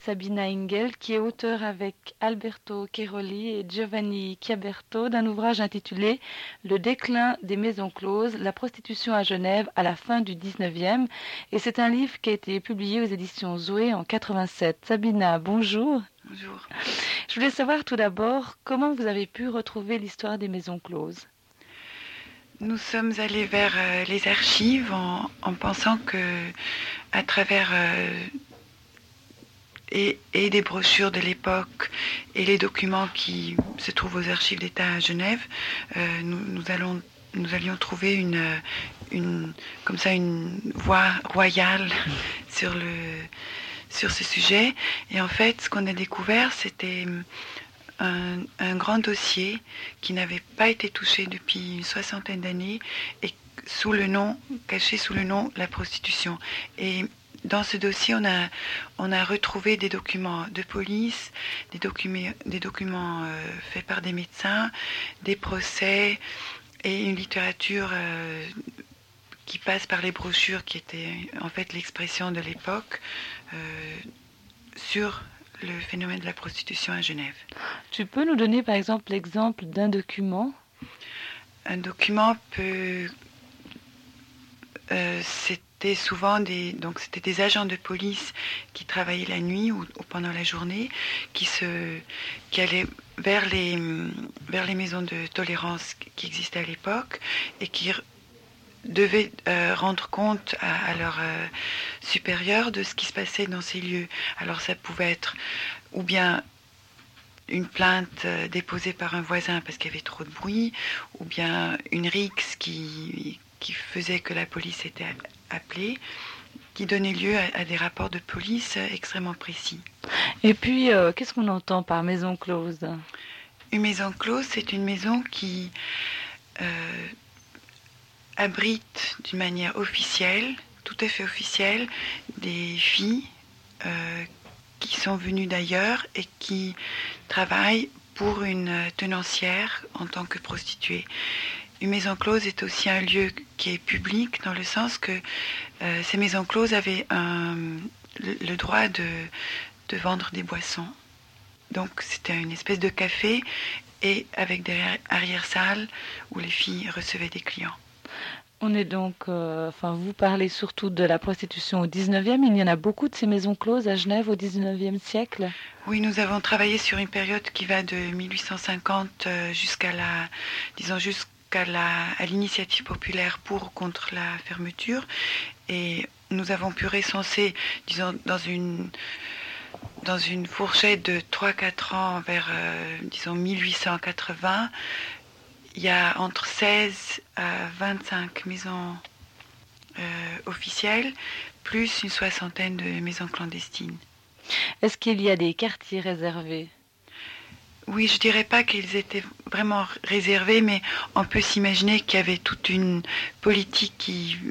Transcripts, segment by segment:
Sabina Engel, qui est auteure avec Alberto Cheroli et Giovanni Chiaberto d'un ouvrage intitulé Le déclin des maisons closes, la prostitution à Genève à la fin du 19e. Et c'est un livre qui a été publié aux éditions Zoé en 87. Sabina, bonjour. Bonjour. Je voulais savoir tout d'abord comment vous avez pu retrouver l'histoire des maisons closes. Nous sommes allés vers les archives en pensant que à travers et des brochures de l'époque et les documents qui se trouvent aux archives d'État à Genève, nous allions trouver comme ça une voie royale sur ce sujet. Et en fait, ce qu'on a découvert, c'était un grand dossier qui n'avait pas été touché depuis une soixantaine d'années et caché sous le nom la prostitution. Et dans ce dossier, on a retrouvé des documents de police, des documents faits par des médecins, des procès et une littérature qui passe par les brochures qui étaient en fait l'expression de l'époque sur le phénomène de la prostitution à Genève. Tu peux nous donner par exemple l'exemple d'un document ? Un document peut... c'était souvent c'était des agents de police qui travaillaient la nuit ou pendant la journée, qui allaient vers les maisons de tolérance qui existaient à l'époque et qui devaient rendre compte à leurs supérieurs de ce qui se passait dans ces lieux. Alors ça pouvait être ou bien une plainte déposée par un voisin parce qu'il y avait trop de bruit, ou bien une rixe qui faisait que la police était appelée, qui donnait lieu à des rapports de police extrêmement précis. Et puis, qu'est-ce qu'on entend par maison close ? Une maison close, c'est une maison qui abrite d'une manière officielle, tout à fait officielle, des filles qui sont venues d'ailleurs et qui travaillent pour une tenancière en tant que prostituée. Une maison close est aussi un lieu qui est public dans le sens que ces maisons closes avaient le droit de vendre des boissons. Donc c'était une espèce de café et avec des arrière-salles où les filles recevaient des clients. On est donc, vous parlez surtout de la prostitution au 19e. Il y en a beaucoup de ces maisons closes à Genève au 19e siècle. Oui, nous avons travaillé sur une période qui va de 1850 jusqu'à l'initiative populaire pour ou contre la fermeture. Et nous avons pu recenser, disons, dans une fourchette de 3-4 ans vers, disons, 1880, il y a entre 16 à 25 maisons officielles, plus une soixantaine de maisons clandestines. Est-ce qu'il y a des quartiers réservés ? Oui, je dirais pas qu'ils étaient vraiment réservés, mais on peut s'imaginer qu'il y avait toute une politique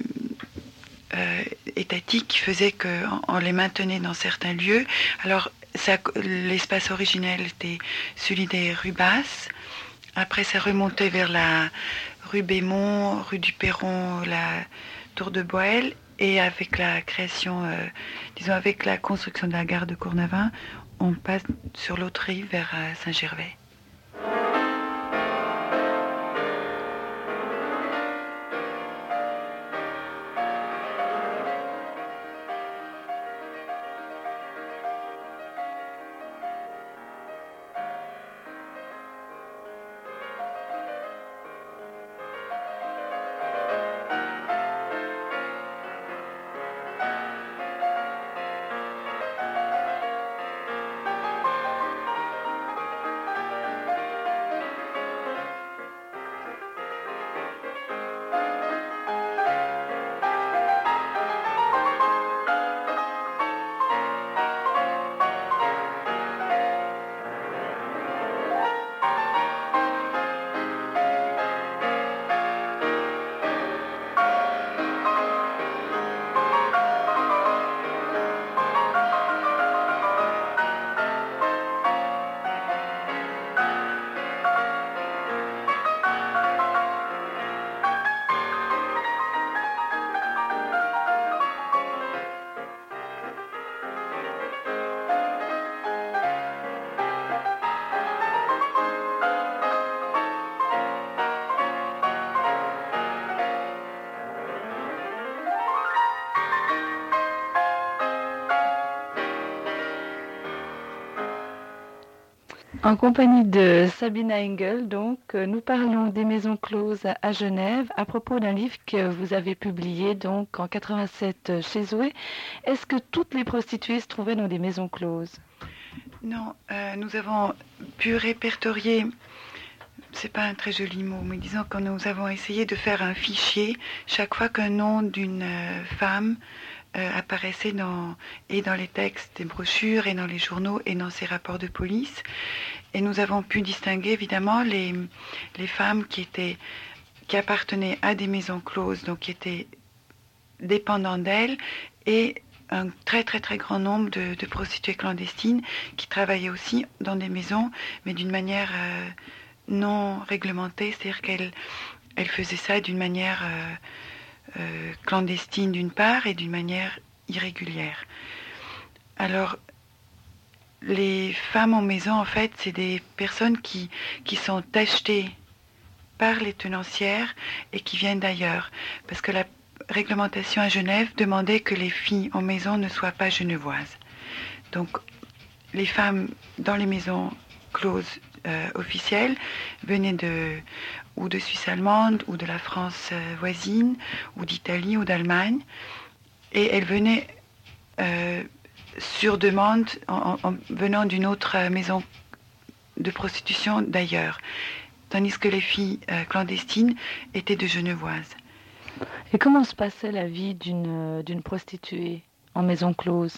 étatique qui faisait qu'on les maintenait dans certains lieux. Alors, l'espace originel était celui des rues basses. Après, ça remontait vers la rue Bémont, rue du Perron, la tour de Boël. Et avec la création, avec la construction de la gare de Cournavin, on passe sur l'autre rive vers Saint-Gervais. En compagnie de Sabina Engel, donc, nous parlons des maisons closes à Genève à propos d'un livre que vous avez publié donc en 87 chez Zoé. Est-ce que toutes les prostituées se trouvaient dans des maisons closes? Non, nous avons pu répertorier, c'est pas un très joli mot, mais disons que nous avons essayé de faire un fichier chaque fois qu'un nom d'une femme apparaissait dans les textes des brochures et dans les journaux et dans ses rapports de police. Et nous avons pu distinguer évidemment les femmes qui appartenaient à des maisons closes, donc qui étaient dépendantes d'elles, et un très très très grand nombre de prostituées clandestines qui travaillaient aussi dans des maisons, mais d'une manière non réglementée, c'est-à-dire qu'elles faisaient ça d'une manière clandestine d'une part et d'une manière irrégulière. Alors, les femmes en maison, en fait, c'est des personnes qui sont achetées par les tenancières et qui viennent d'ailleurs. Parce que la réglementation à Genève demandait que les filles en maison ne soient pas genevoises. Donc, les femmes dans les maisons closes officielles venaient ou de Suisse allemande, ou de la France voisine, ou d'Italie, ou d'Allemagne. Et elles venaient sur demande en venant d'une autre maison de prostitution d'ailleurs, tandis que les filles clandestines étaient de genevoises. Et comment se passait la vie d'une prostituée en maison close?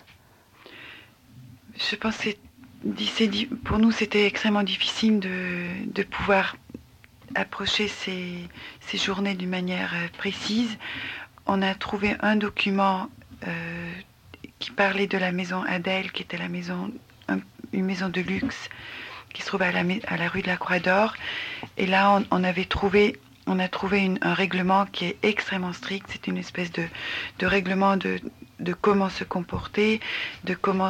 Je pense que pour nous c'était extrêmement difficile de pouvoir approcher ces journées d'une manière précise. On a trouvé un document qui parlait de la maison Adèle, qui était une maison de luxe qui se trouvait à la rue de la Croix d'Or. Et là, on a trouvé un règlement qui est extrêmement strict. C'est une espèce de règlement de comment se comporter, de comment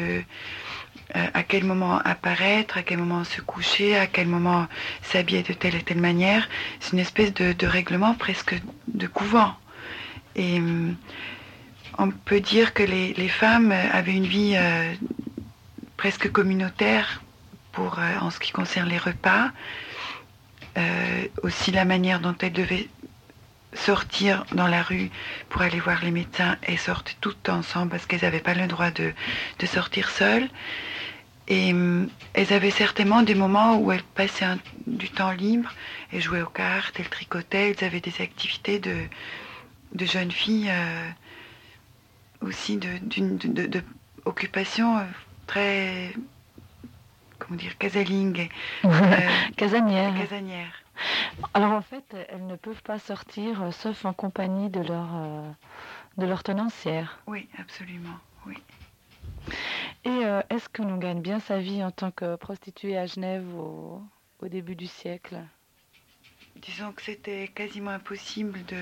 à quel moment apparaître, à quel moment se coucher, à quel moment s'habiller de telle et telle manière. C'est une espèce de règlement presque de couvent. Et on peut dire que les femmes avaient une vie presque communautaire en ce qui concerne les repas, aussi la manière dont elles devaient sortir dans la rue pour aller voir les médecins. Elles sortaient toutes ensemble parce qu'elles n'avaient pas le droit de sortir seules. Et elles avaient certainement des moments où elles passaient du temps libre, elles jouaient aux cartes, elles tricotaient, elles avaient des activités de jeunes filles aussi de occupation très, comment dire, casalingue. Casanière. Casanière. Alors en fait, elles ne peuvent pas sortir sauf en compagnie de leur tenancière. Oui, absolument, oui. Et est-ce que l'on gagne bien sa vie en tant que prostituée à Genève au début du siècle? Disons que c'était quasiment impossible de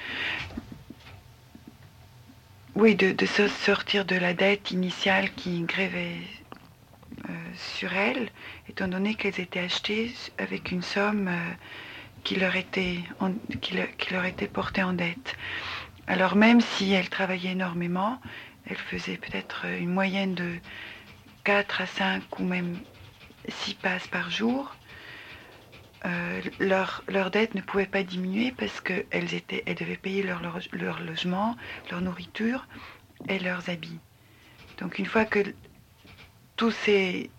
se sortir de la dette initiale qui grévait sur elles, étant donné qu'elles étaient achetées avec une somme qui leur était portée en dette. Alors même si elles travaillaient énormément, elles faisaient peut-être une moyenne de 4 à 5 ou même 6 passes par jour. Leur dette ne pouvait pas diminuer parce qu'elles devaient payer leur logement, leur nourriture et leurs habits. Donc une fois que tous ces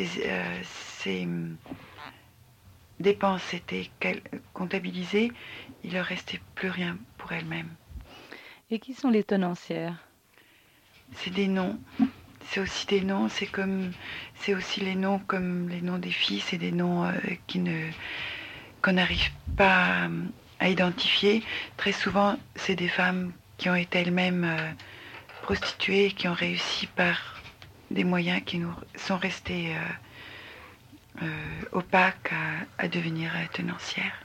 dépenses étaient comptabilisées, il ne leur restait plus rien pour elles-mêmes. Et qui sont les tenancières? C'est des noms. C'est aussi des noms, c'est aussi les noms comme les noms des filles, c'est des noms qu'on n'arrive pas à identifier. Très souvent, c'est des femmes qui ont été elles-mêmes prostituées, qui ont réussi par des moyens qui nous sont restés opaques à devenir tenancières.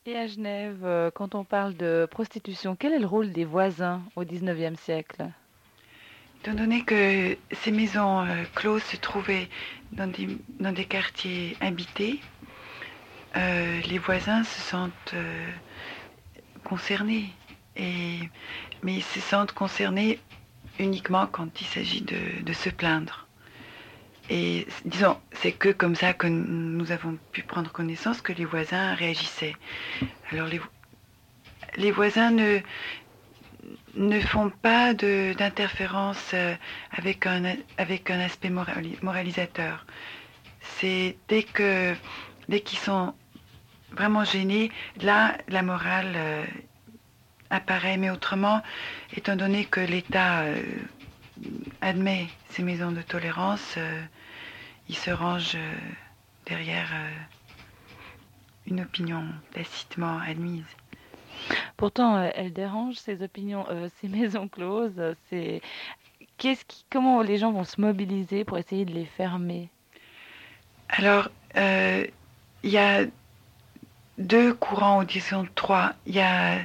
Et à Genève, quand on parle de prostitution, quel est le rôle des voisins au XIXe siècle? Étant donné que ces maisons closes se trouvaient dans des quartiers habités, les voisins se sentent concernés. Et, mais ils se sentent concernés uniquement quand il s'agit de se plaindre. Et disons, c'est que comme ça que nous avons pu prendre connaissance que les voisins réagissaient. Alors les voisins ne font pas d'interférence avec un aspect moralisateur. C'est dès qu'ils sont vraiment gênés, là, la morale apparaît. Mais autrement, étant donné que l'État admet ces maisons de tolérance, il se range derrière une opinion tacitement admise. Pourtant, elles dérangent ces opinions, ces maisons closes. Comment les gens vont se mobiliser pour essayer de les fermer? Alors, il y a deux courants, ou disons trois. Il y a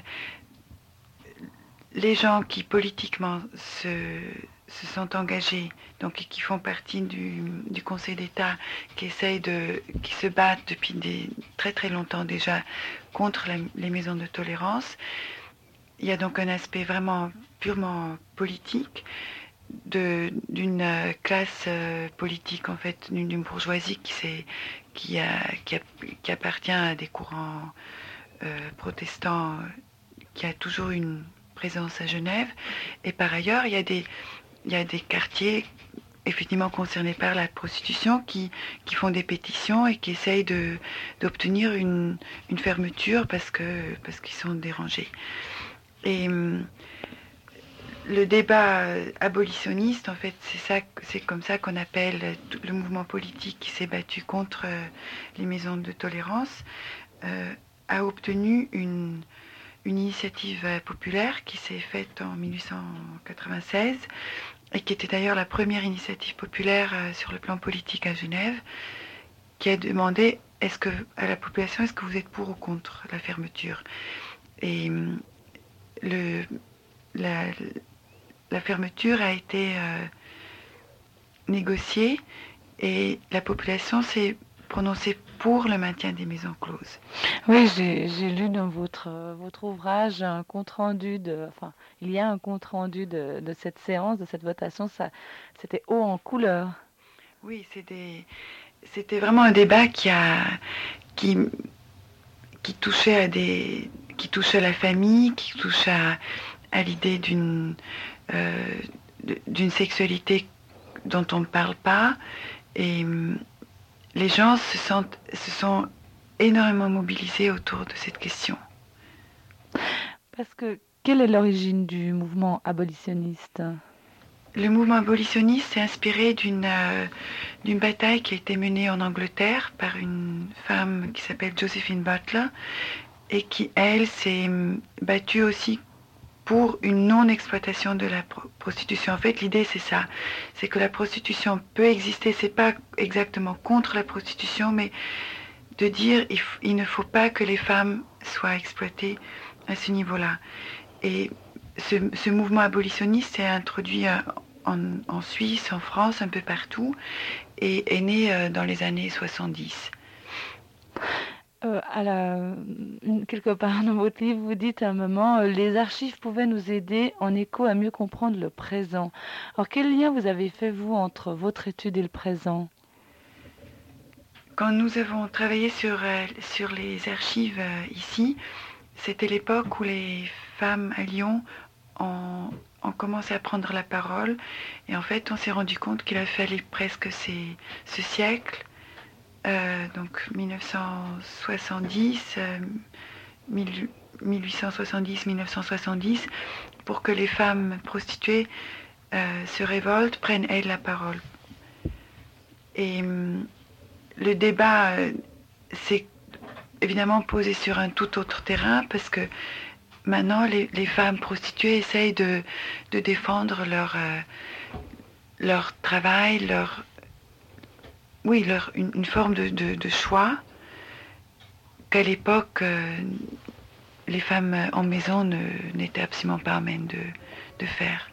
les gens qui politiquement se sont engagés, donc qui font partie du Conseil d'État, qui se battent depuis très très longtemps déjà contre les maisons de tolérance. Il y a donc un aspect vraiment purement politique d'une classe politique, en fait, d'une bourgeoisie qui appartient à des courants protestants, qui a toujours une présence à Genève. Et par ailleurs, il y a des quartiers effectivement concernés par la prostitution qui font des pétitions et qui essayent d'obtenir une fermeture parce qu'ils sont dérangés. Et le débat abolitionniste, en fait, c'est comme ça qu'on appelle le mouvement politique qui s'est battu contre les maisons de tolérance, a obtenu une initiative populaire qui s'est faite en 1896 et qui était d'ailleurs la première initiative populaire sur le plan politique à Genève, qui a demandé à la population, est-ce que vous êtes pour ou contre la fermeture? Et la fermeture a été négociée et la population s'est prononcée pour le maintien des maisons closes. Oui, j'ai lu dans votre ouvrage un compte-rendu enfin, il y a un compte-rendu de cette séance, de cette votation, c'était haut en couleur. Oui, c'était vraiment un débat qui touchait qui touche à la famille, qui touche à l'idée d'une sexualité dont on ne parle pas. Et les gens se sont énormément mobilisés autour de cette question. Parce que quelle est l'origine du mouvement abolitionniste? Le mouvement abolitionniste s'est inspiré d'une bataille qui a été menée en Angleterre par une femme qui s'appelle Josephine Butler et qui, elle, s'est battue aussi pour une non-exploitation de la prostitution. En fait, l'idée, c'est ça. C'est que la prostitution peut exister. C'est pas exactement contre la prostitution, mais de dire il ne faut pas que les femmes soient exploitées à ce niveau-là. Et ce mouvement abolitionniste s'est introduit en Suisse, en France, un peu partout, et est né dans les années 70. Quelque part dans votre livre, vous dites à un moment, les archives pouvaient nous aider en écho à mieux comprendre le présent. Alors, quel lien vous avez fait, vous, entre votre étude et le présent? Quand nous avons travaillé sur les archives ici, c'était l'époque où les femmes à Lyon ont commencé à prendre la parole. Et en fait, on s'est rendu compte qu'il a fallu presque ce siècle, donc 1970, 1870-1970, pour que les femmes prostituées se révoltent, prennent elles la parole. Et le débat s'est évidemment posé sur un tout autre terrain parce que maintenant les femmes prostituées essayent de défendre leur travail, une forme de choix qu'à l'époque, les femmes en maison n'étaient absolument pas à même de faire.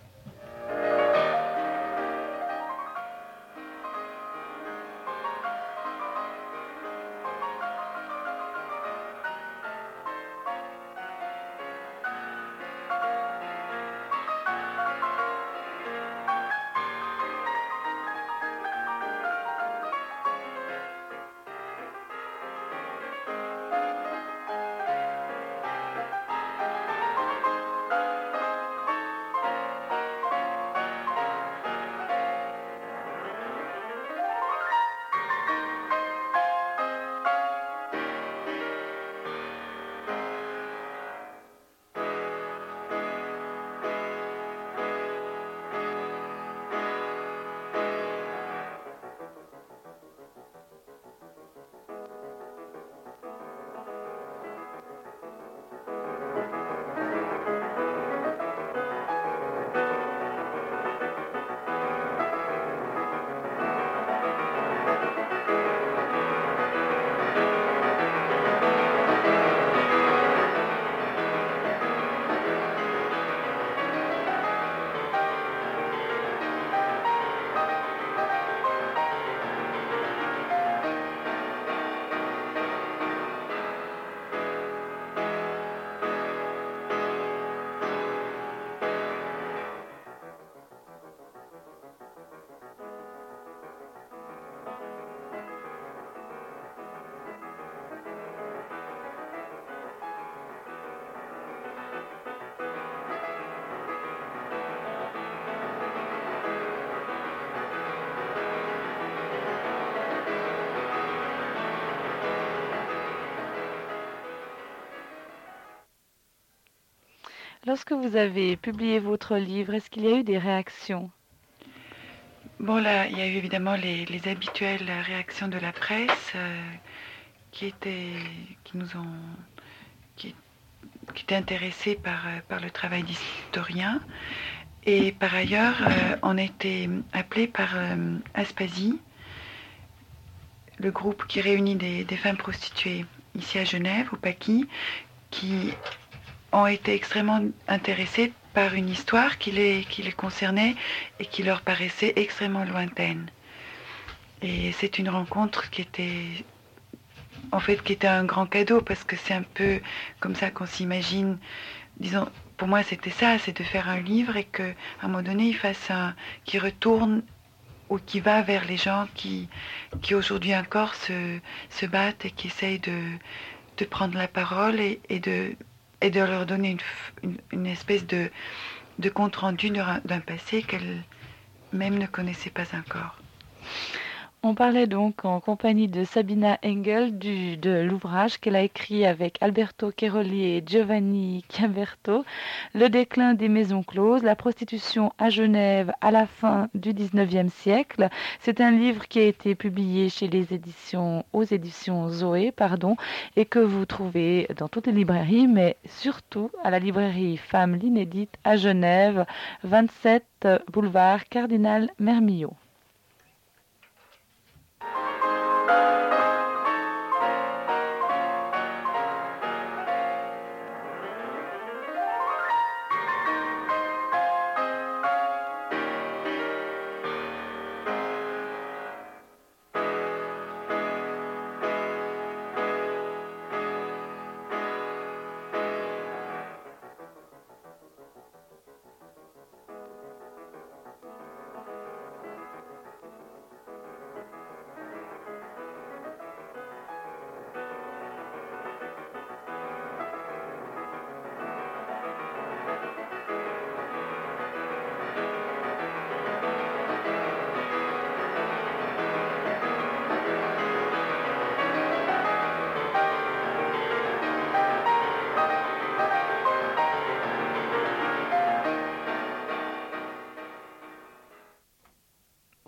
Lorsque vous avez publié votre livre, est-ce qu'il y a eu des réactions? Bon, là, il y a eu évidemment les habituelles réactions de la presse qui nous ont, qui, qui étaient intéressés par le travail d'historien. Et par ailleurs, on a été appelé par Aspasie, le groupe qui réunit des femmes prostituées ici à Genève, au Paquis, qui ont été extrêmement intéressées par une histoire qui les concernait et qui leur paraissait extrêmement lointaine. Et c'est une rencontre qui était un grand cadeau, parce que c'est un peu comme ça qu'on s'imagine. Disons, pour moi c'était ça, c'est de faire un livre et qu'à un moment donné qui retourne ou qui va vers les gens qui aujourd'hui encore se battent et qui essayent de prendre la parole et de leur donner une espèce de compte-rendu d'un passé qu'elles même ne connaissaient pas encore. On parlait donc en compagnie de Sabina Engel de l'ouvrage qu'elle a écrit avec Alberto Cheroli et Giovanni Chiaberto, Le déclin des maisons closes, la prostitution à Genève à la fin du XIXe siècle. C'est un livre qui a été publié aux éditions Zoé, et que vous trouvez dans toutes les librairies, mais surtout à la librairie Femmes l'Inédite à Genève, 27 boulevard Cardinal Mermillod.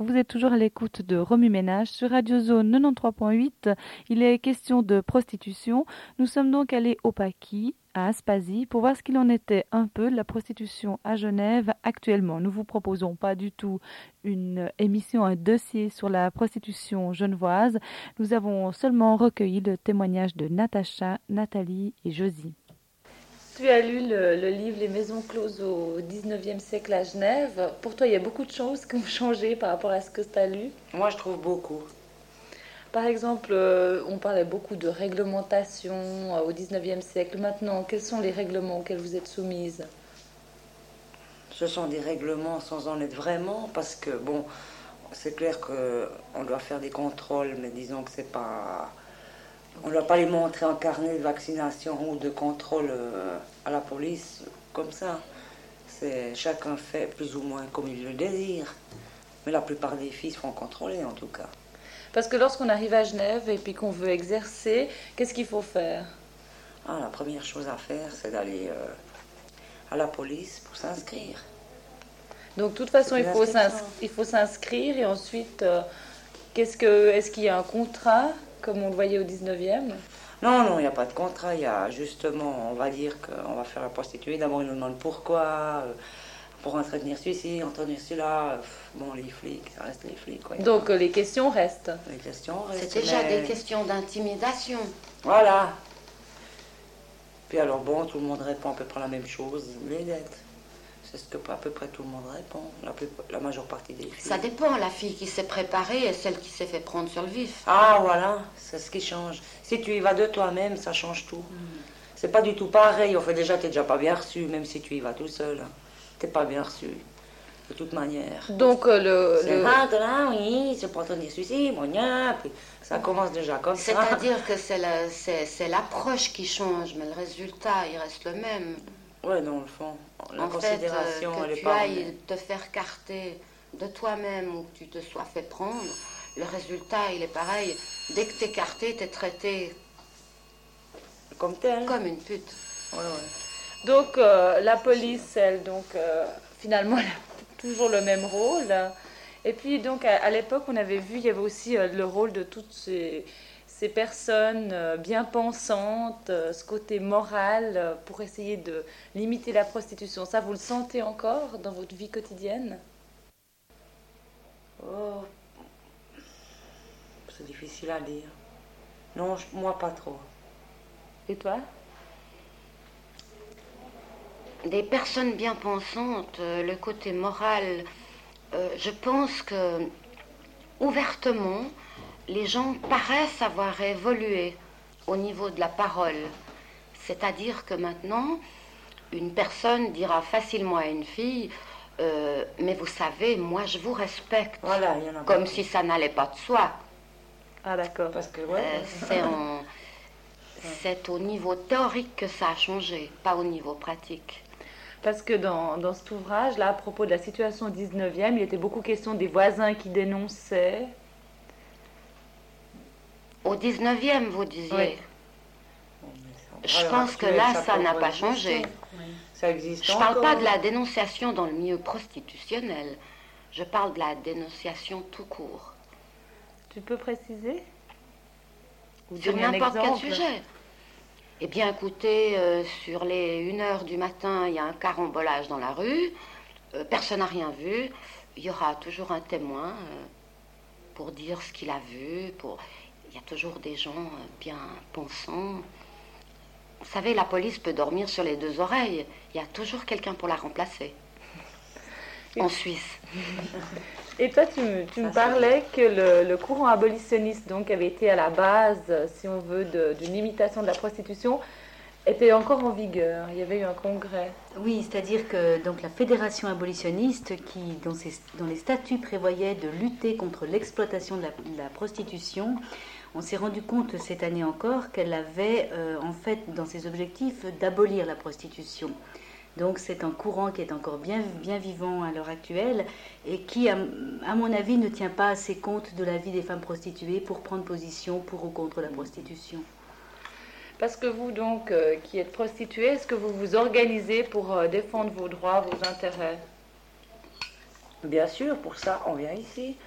vous êtes toujours à l'écoute de Remue Ménage sur Radio Zone 93.8. Il est question de prostitution. Nous sommes donc allés au Paquis, à Aspasie, pour voir ce qu'il en était un peu de la prostitution à Genève actuellement. Nous vous proposons pas du tout une émission, un dossier sur la prostitution genevoise. Nous avons seulement recueilli le témoignage de Natacha, Nathalie et Josie. Tu as lu le livre Les maisons closes au 19e siècle à Genève. Pour toi, il y a beaucoup de choses qui ont changé par rapport à ce que tu as lu. Moi, je trouve beaucoup. Par exemple, on parlait beaucoup de réglementation au 19e siècle. Maintenant, quels sont les règlements auxquels vous êtes soumises? Ce sont des règlements sans en être vraiment, parce que, bon, c'est clair qu'on doit faire des contrôles, mais disons que c'est pas... On ne doit pas les montrer en carnet de vaccination ou de contrôle à la police, comme ça. Chacun fait plus ou moins comme il le désire. Mais la plupart des filles se font contrôler, en tout cas. Parce que lorsqu'on arrive à Genève et puis qu'on veut exercer, qu'est-ce qu'il faut faire? La première chose à faire, c'est d'aller à la police pour s'inscrire. Donc, de toute façon, il faut s'inscrire et ensuite, est-ce qu'il y a un contrat comme on le voyait au 19e? Non, il n'y a pas de contrat. Il y a justement, on va dire qu'on va faire la prostituée. D'abord, ils nous demandent pourquoi, pour entretenir celui-ci, entretenir celui-là. Bon, les flics, ça reste les flics. Quoi. Donc, les questions restent. Les questions restent. C'est déjà des questions d'intimidation. Voilà. Puis alors, bon, tout le monde répond à peu près la même chose, les dettes. C'est ce que à peu près tout le monde répond, la majeure partie des filles. Ça dépend, la fille qui s'est préparée et celle qui s'est fait prendre sur le vif. Ah, voilà, c'est ce qui change. Si tu y vas de toi-même, ça change tout. C'est pas du tout pareil. Enfin, déjà, t'es déjà pas bien reçu, même si tu y vas tout seul. T'es pas bien reçu, de toute manière. Donc, oui, c'est pour tenir celui-ci, puis ça commence déjà comme ça. C'est-à-dire que c'est l'approche qui change, mais le résultat, il reste le même. Ouais, dans le fond, la en considération, fait, elle est que tu pas... ailles te faire carter de toi-même ou que tu te sois fait prendre, le résultat, il est pareil. Dès que t'es carté, t'es traité comme tel. Comme une pute. Ouais. Donc, la police, elle, finalement, elle a toujours le même rôle. Et puis, donc, à l'époque, on avait vu, il y avait aussi le rôle de toutes ces personnes bien pensantes, ce côté moral pour essayer de limiter la prostitution. Ça, vous le sentez encore dans votre vie quotidienne? Oh, c'est difficile à dire. Non, moi pas trop. Et toi? Des personnes bien pensantes, le côté moral, je pense que ouvertement, les gens paraissent avoir évolué au niveau de la parole. C'est-à-dire que maintenant, une personne dira facilement à une fille mais vous savez, moi je vous respecte. Voilà, il y en a comme beaucoup. si ça n'allait pas de soi. Ah d'accord. Parce que c'est au niveau théorique que ça a changé, pas au niveau pratique. Parce que dans cet ouvrage-là, à propos de la situation au 19e, il était beaucoup question des voisins qui dénonçaient. Au 19e, vous disiez? Oui. Je pense que là, ça n'a pas changé. Ça existe Je ne parle pas de la dénonciation dans le milieu prostitutionnel. Je parle de la dénonciation tout court. Tu peux préciser? Sur n'importe quel sujet. Eh bien, écoutez, sur les 1h du matin, il y a un carambolage dans la rue. Personne n'a rien vu. Il y aura toujours un témoin pour dire ce qu'il a vu. Il y a toujours des gens bien pensants. Vous savez, la police peut dormir sur les deux oreilles. Il y a toujours quelqu'un pour la remplacer. En Suisse. Et toi, tu me parlais que le courant abolitionniste, donc, avait été à la base, si on veut, d'une limitation de la prostitution, était encore en vigueur. Il y avait eu un congrès. Oui, c'est-à-dire que donc, la fédération abolitionniste, qui, dans les statuts, prévoyait de lutter contre l'exploitation de la prostitution, on s'est rendu compte cette année encore qu'elle avait, en fait, dans ses objectifs, d'abolir la prostitution. Donc c'est un courant qui est encore bien vivant à l'heure actuelle et qui, à mon avis, ne tient pas assez compte de la vie des femmes prostituées pour prendre position pour ou contre la prostitution. Parce que vous, donc, qui êtes prostituée, est-ce que vous vous organisez pour défendre vos droits, vos intérêts? Bien sûr, pour ça, on vient ici.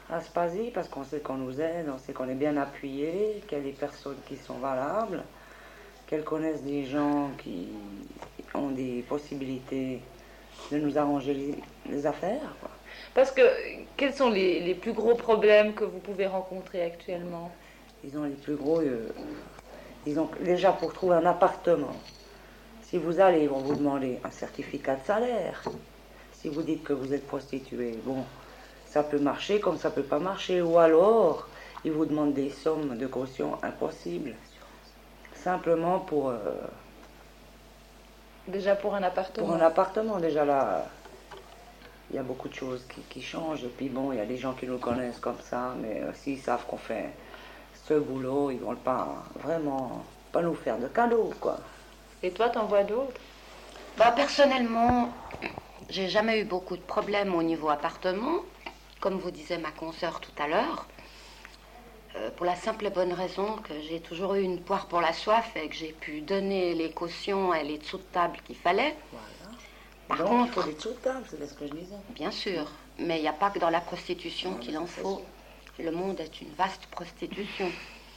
Aspasie, parce qu'on sait qu'on nous aide, on sait qu'on est bien appuyé, qu'il y a des personnes qui sont valables, qu'elles connaissent des gens qui ont des possibilités de nous arranger les affaires, quoi. Parce que, quels sont les plus gros problèmes que vous pouvez rencontrer actuellement? Disons, les plus gros, disons, déjà pour trouver un appartement, si vous allez, ils vont vous demander un certificat de salaire. Si vous dites que vous êtes prostituée, bon, ça peut marcher comme ça peut pas marcher. Ou alors, ils vous demandent des sommes de caution impossibles. Simplement pour... déjà pour un appartement? Pour un appartement, déjà là, il y a beaucoup de choses qui changent. Et puis bon, il y a des gens qui nous connaissent comme ça, mais s'ils savent qu'on fait ce boulot, ils vont pas vraiment pas nous faire de cadeaux, quoi. Et toi, t'en vois d'autres? Bah, personnellement, j'ai jamais eu beaucoup de problèmes au niveau appartement, comme vous disait ma consoeur tout à l'heure, pour la simple et bonne raison que j'ai toujours eu une poire pour la soif et que j'ai pu donner les cautions et les dessous de table qu'il fallait. Voilà. Par Donc, contre, il faut des dessous de table, c'est ce que je disais. bien sûr, mais il n'y a pas que dans la prostitution Non, qu'il en c'est faut. Le monde est une vaste prostitution.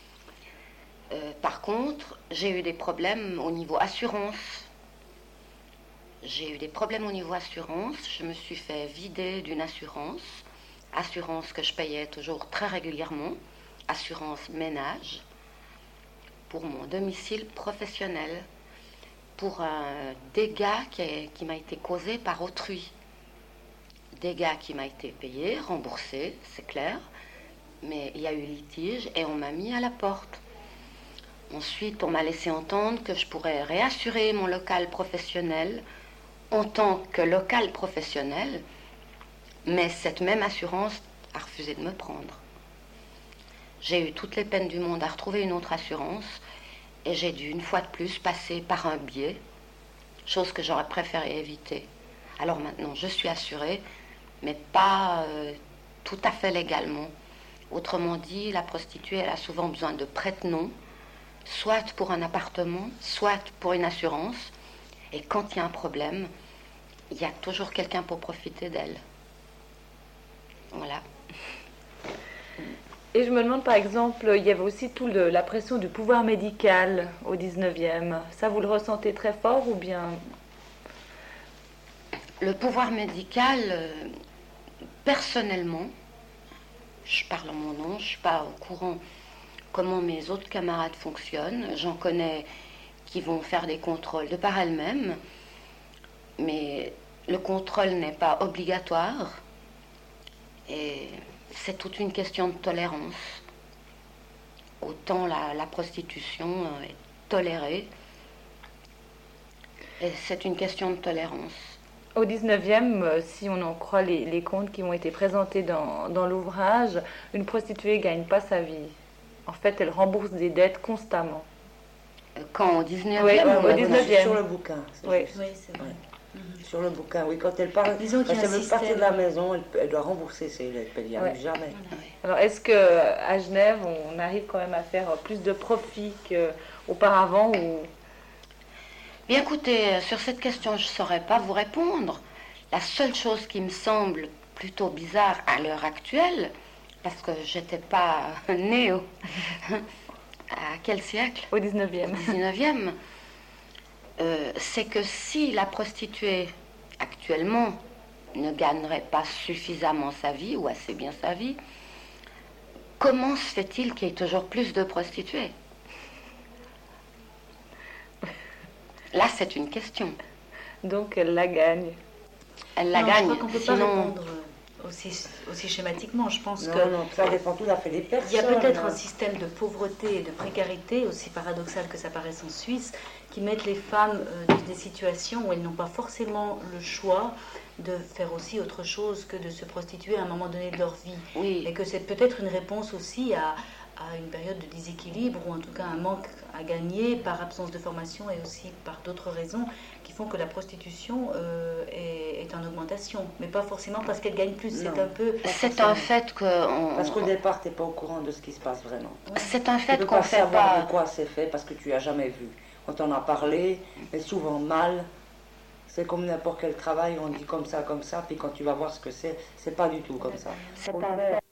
Par contre, j'ai eu des problèmes au niveau assurance. J'ai eu des problèmes au niveau assurance. Je me suis fait vider d'une assurance. Assurance que je payais toujours très régulièrement. Assurance ménage. Pour mon domicile professionnel. Pour un dégât qui m'a été causé par autrui. Dégât qui m'a été payé, remboursé, c'est clair. Mais il y a eu litige et on m'a mis à la porte. Ensuite, on m'a laissé entendre que je pourrais réassurer mon local professionnel en tant que local professionnel, mais cette même assurance a refusé de me prendre. J'ai eu toutes les peines du monde à retrouver une autre assurance et j'ai dû une fois de plus passer par un biais, chose que j'aurais préféré éviter. Alors maintenant, je suis assurée, mais pas tout à fait légalement. Autrement dit, la prostituée, elle a souvent besoin de prête-noms, soit pour un appartement, soit pour une assurance. Et quand il y a un problème, il y a toujours quelqu'un pour profiter d'elle. Voilà. Et je me demande, par exemple, il y avait aussi la pression du pouvoir médical au 19e. Ça, vous le ressentez très fort ou bien? Le pouvoir médical, personnellement, je parle en mon nom, je ne suis pas au courant comment mes autres camarades fonctionnent. J'en connais qui vont faire des contrôles de par elles-mêmes, mais le contrôle n'est pas obligatoire et c'est toute une question de tolérance. Autant la prostitution est tolérée et c'est une question de tolérance. Au 19e, si on en croit les comptes qui ont été présentés dans l'ouvrage, une prostituée ne gagne pas sa vie. En fait, elle rembourse des dettes constamment. Quand au 19e? Oui, au 19e. Sur le bouquin. Oui, c'est vrai. Sur le bouquin, oui, quand elle parle, Disons qu'il y a quand un elle veut partir de système. la maison, elle doit rembourser ses dettes, elle n'y arrive jamais. Alors, est-ce qu'à Genève, on arrive quand même à faire plus de profit qu'auparavant ou... Bien écoutez, sur cette question, je ne saurais pas vous répondre. La seule chose qui me semble plutôt bizarre à l'heure actuelle, parce que j'étais pas née à quel siècle? Au 19e. Au 19e. C'est que si la prostituée actuellement ne gagnerait pas suffisamment sa vie ou assez bien sa vie, comment se fait-il qu'il y ait toujours plus de prostituées? Là, c'est une question. Donc, elle la gagne. Elle la Non, gagne. je crois qu'on ne peut Sinon, pas répondre aussi schématiquement. Je pense Non, que non, ça dépend tout à fait des personnes. il y a peut-être un système de pauvreté et de précarité, aussi paradoxal que ça paraisse en Suisse, qui mettent les femmes dans des situations où elles n'ont pas forcément le choix de faire aussi autre chose que de se prostituer à un moment donné de leur vie. oui. Et que c'est peut-être une réponse aussi à une période de déséquilibre ou en tout cas un manque à gagner par absence de formation et aussi par d'autres raisons qui font que la prostitution est en augmentation. Mais pas forcément parce qu'elle gagne plus, Non. c'est un peu... C'est un fait que... Parce qu'au départ, tu n'es pas au courant de ce qui se passe vraiment. C'est un Tu fait ne peux qu'on pas ne fait savoir pas... de quoi c'est fait parce que tu n'as jamais vu. On t'en a parlé, mais souvent mal. C'est comme n'importe quel travail, on dit comme ça, puis quand tu vas voir ce que c'est pas du tout comme ça. C'est un fait.